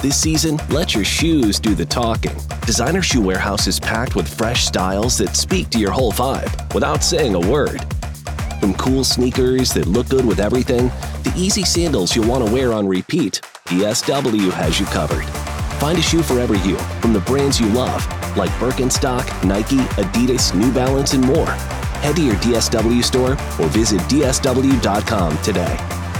This season, let your shoes do the talking. Designer Shoe Warehouse is packed with fresh styles that speak to your whole vibe without saying a word. From cool sneakers that look good with everything, to easy sandals you'll want to wear on repeat, DSW has you covered. Find a shoe for every you from the brands you love, like Birkenstock, Nike, Adidas, New Balance, and more. Head to your DSW store or visit dsw.com today.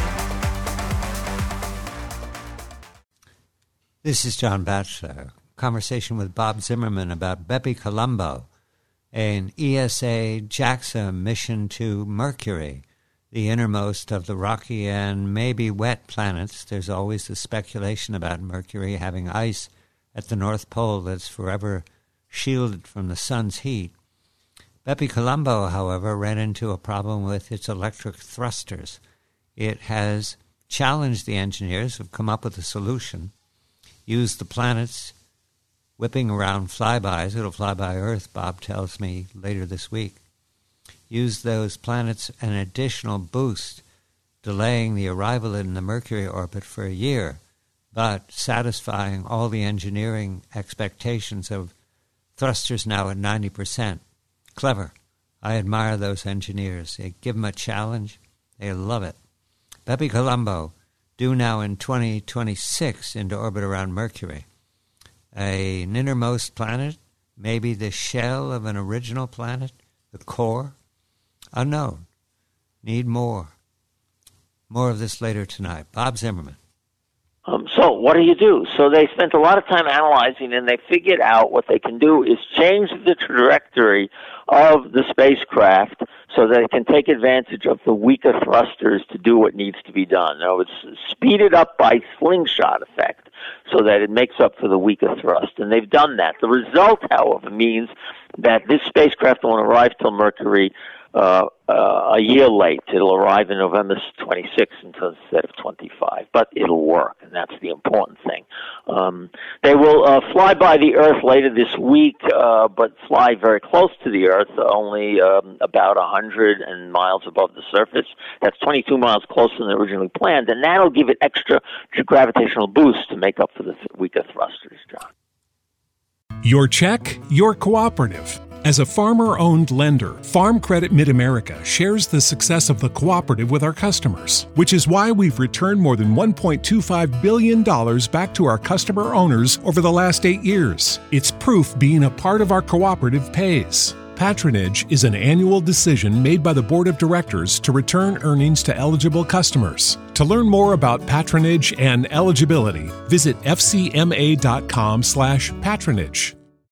This is John Batchelor. Conversation with Bob Zimmerman about Bepi Colombo, an ESA JAXA mission to Mercury, the innermost of the rocky and maybe wet planets. There's always the speculation about Mercury having ice at the North Pole that's forever shielded from the sun's heat. Bepi Colombo, however, ran into a problem with its electric thrusters. It has challenged the engineers who have come up with a solution. Use the planets whipping around flybys. It'll fly by Earth, Bob tells me, later this week. Use those planets an additional boost, delaying the arrival in the Mercury orbit for a year, but satisfying all the engineering expectations of thrusters now at 90%. Clever. I admire those engineers. They give them a challenge. They love it. Bepi Colombo, due now in 2026 into orbit around Mercury. An innermost planet, maybe the shell of an original planet, the core, unknown. Need more. More of this later tonight. Bob Zimmerman. So what do? So they spent a lot of time analyzing, and they figured out what they can do is change the trajectory of the spacecraft so that it can take advantage of the weaker thrusters to do what needs to be done. Now, it's speeded up by slingshot effect so that it makes up for the weaker thrust, and they've done that. The result, however, means that this spacecraft won't arrive till Mercury a year late. It'll arrive in November 26 instead of 25, but it'll work, and that's the important thing. They will fly by the Earth later this week, but fly very close to the Earth, only about 100 miles above the surface. That's 22 miles closer than originally planned, and that'll give it extra gravitational boost to make up for the weaker thrusters, John. Your check, your cooperative. As a farmer-owned lender, Farm Credit Mid-America shares the success of the cooperative with our customers, which is why we've returned more than $1.25 billion back to our customer owners over the last 8 years. It's proof being a part of our cooperative pays. Patronage is an annual decision made by the Board of Directors to return earnings to eligible customers. To learn more about patronage and eligibility, visit fcma.com/patronage.